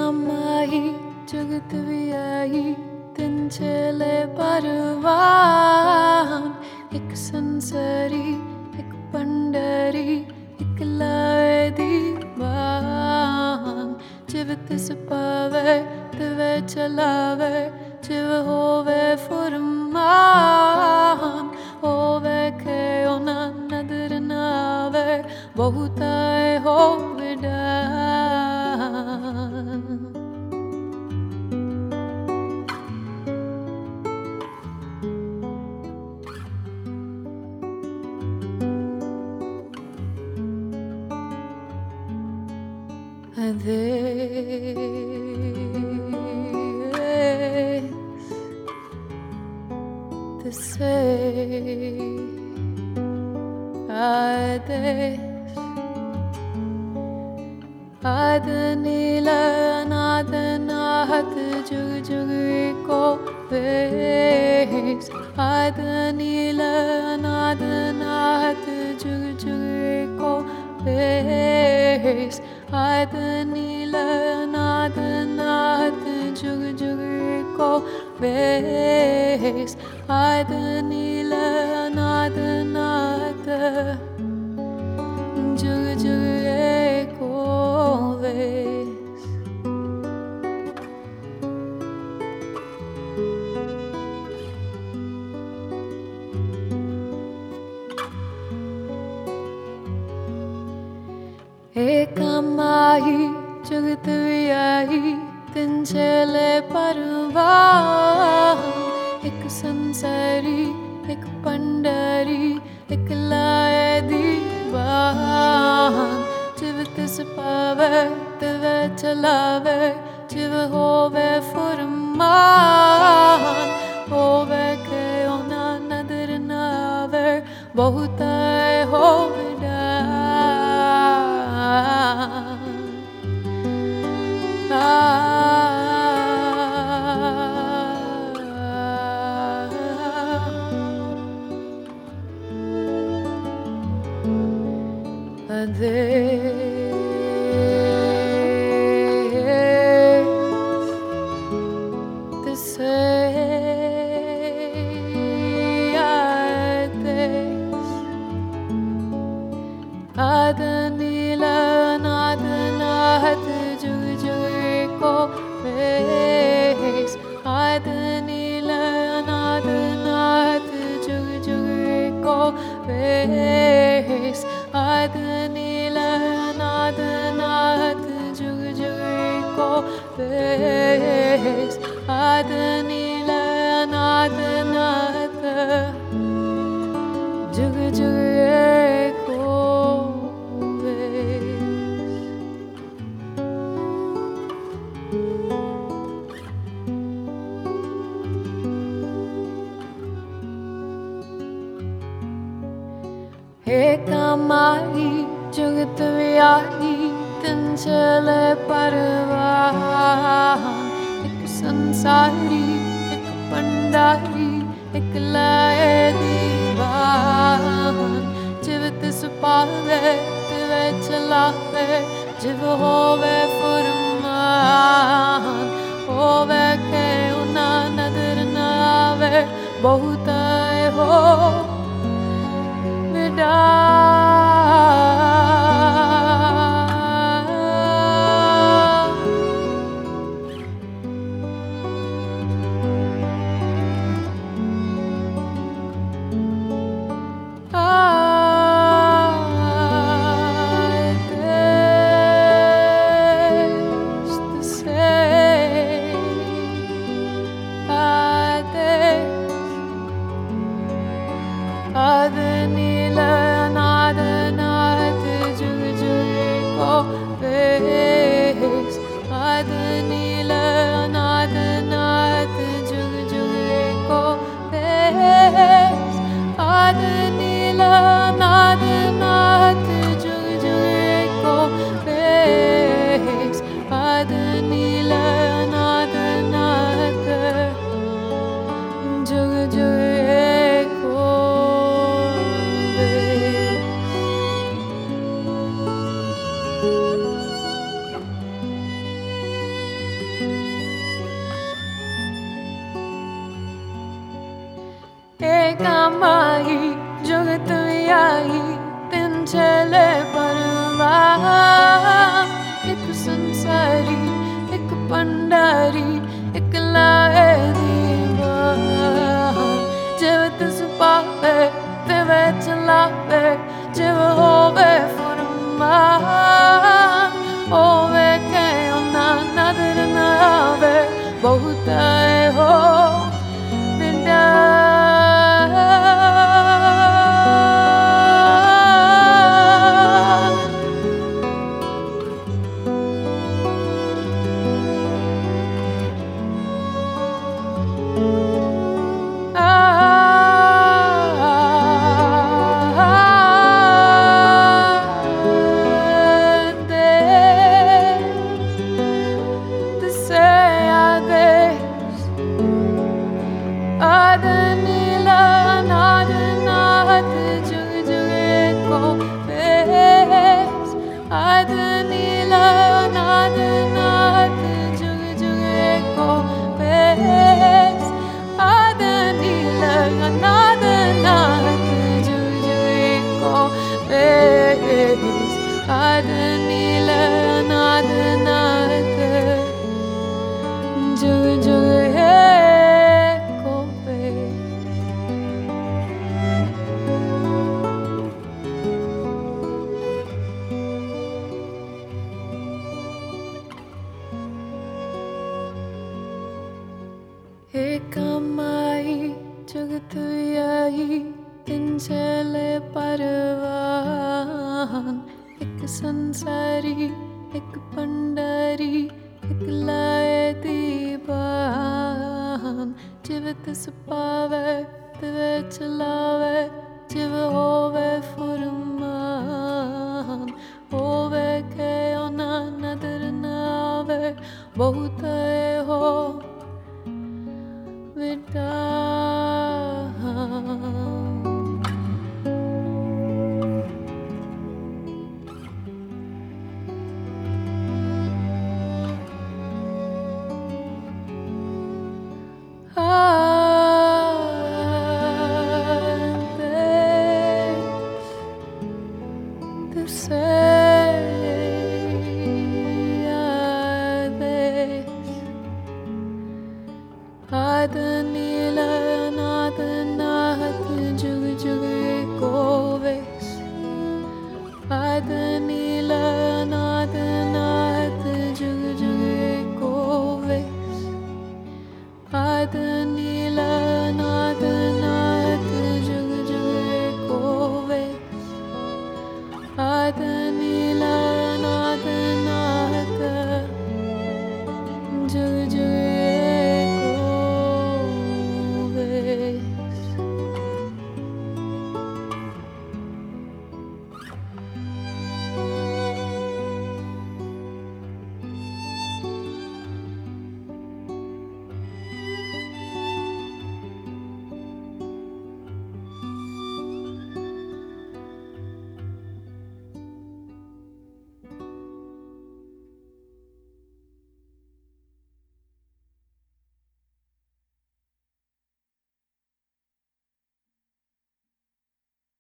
माही जुगत वियाही तिन चले परवान एक संसारी एक पंडरी एक लाए दीवान जिव तिस पावे तिवे चलावे जिव होवे फुरमान होवे के ओना नदर नावे बहुताए हो विडान This to say Adanila Nadanahat Jug Jug Ko Ves Adanila Nadanahat Jug Jug Ko Ves Adanila Nadanahat Jug Jug Ko Ves Adanila Nadanahat Jug Jug Ko Ves Ekamahi Jugat Viyahi Tin Chele Parvan Ek Sansari Ek Pandari Ek Lae Divan Jiv tis pave Tive chalave Jiv hove furman Hove ke ona nadar nave Bahutae hove Adanila Nadanahat Jug Jug Ko Ves Adanila Nadanahat Jug Jug Ko Ves Adanila Nadanahat Jug Jug Ko Ves Adanila Nadanahat Jug Jug Ko Ekamahi Jugat Viyahi Tin Chele Parvan Ek Sansari Ek Pandari Ek Lae Divan Jiv tis pave Tive chalave Jiv hove furman Hove ke una nadar nave Bahutae ho Adanila चले परवान एक संसारी एक पंडारी एक लाए दीवान जिव तिस पावे तिवे चलावे जिव होवे फुरमान होवे के ना नदर ना आवे बहुत आए हो बिंदा Ekamai Jugatuyai Tinchale Paravan Ek Sansari Ek Pandari Ek Lae Diban Jivat Supave Tive Chalave Jiv Hove Furman Hove Ke Ona Nadar Nave Bahut